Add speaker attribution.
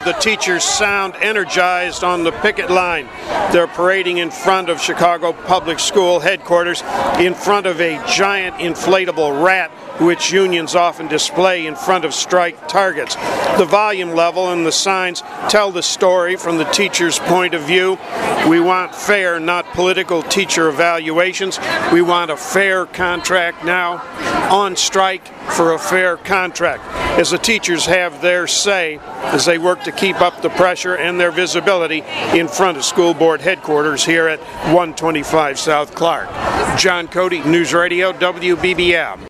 Speaker 1: the teachers sound energized on the picket line. They're parading in front of Chicago Public School headquarters, in front of a giant inflatable rat, which unions often display in front of strike targets. The volume level and the signs tell the story from the teacher's point of view. We want fair, not political teacher evaluations. We want a fair contract now, on strike for a fair contract, as the teachers have their say as they work to keep up the pressure and their visibility in front of school board headquarters here at 125 South Clark. John Cody, News Radio WBBM.